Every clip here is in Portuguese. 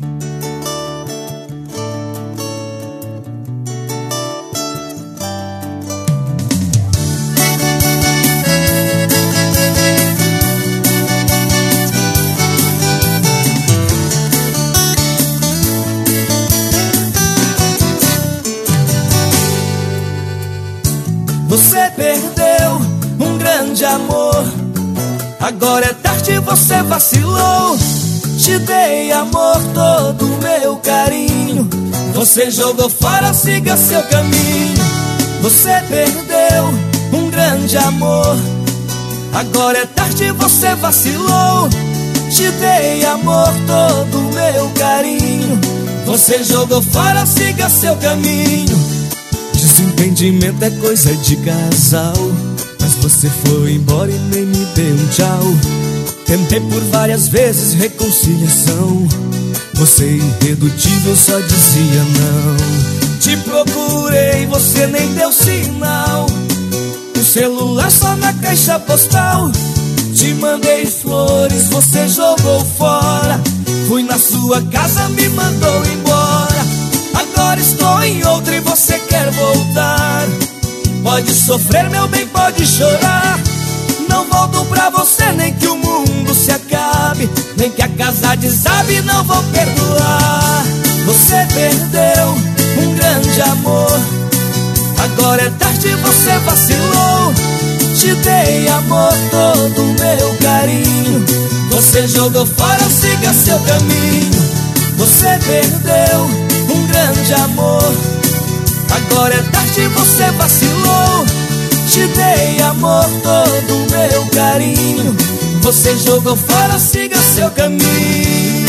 Você perdeu um grande amor, agora é tarde, você vacilou. Te dei amor, todo o meu carinho, você jogou fora, siga seu caminho. Você perdeu um grande amor, agora é tarde, você vacilou. Te dei amor, todo o meu carinho, você jogou fora, siga seu caminho. Desentendimento é coisa de casal, mas você foi embora e nem me deu um tchau. Tentei por várias vezes reconciliação, você irredutível só dizia não. Te procurei, você nem deu sinal, o celular só na caixa postal. Te mandei flores, você jogou fora. Fui na sua casa, me mandou embora. Agora estou em outra e você quer voltar. Pode sofrer, meu bem, pode chorar. Não volto pra você, nem que o mundo se acabe, nem que a casa desabe, não vou perdoar. Você perdeu um grande amor, agora é tarde, você vacilou. Te dei amor, todo o meu carinho, você jogou fora, siga seu caminho. Você perdeu um grande amor, agora é tarde, você vacilou. Te dei amor, todo o meu carinho, você jogou fora, siga seu caminho.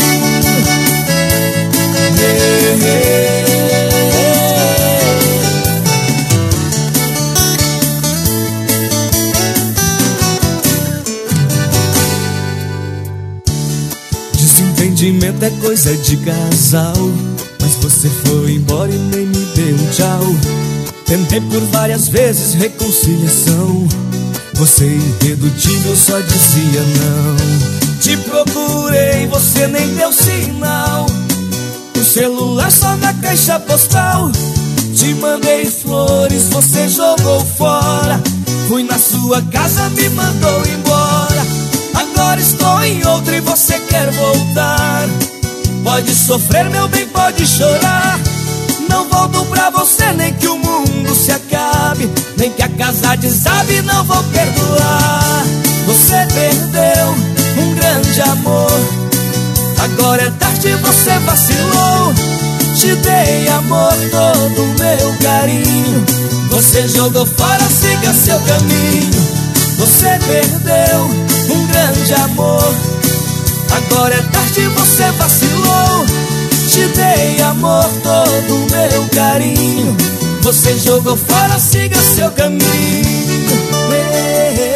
Desentendimento é coisa de casal, mas você foi embora e nem me deu um tchau. Tentei por várias vezes reconciliação, você irredutível só dizia não. Te procurei, você nem deu sinal, o celular só na caixa postal. Te mandei flores, você jogou fora. Fui na sua casa, me mandou embora. Agora estou em outra e você quer voltar. Pode sofrer, meu bem, pode chorar. Não volto pra você, nem que o mundo se acabe, nem que a casa desabe, não vou perdoar. Você perdeu um grande amor, agora é tarde, você vacilou. Te dei amor, todo o meu carinho, você jogou fora, siga seu caminho. Você perdeu um grande amor, agora é tarde, você vacilou. Te dei amor, todo o meu carinho, você jogou fora, siga seu caminho.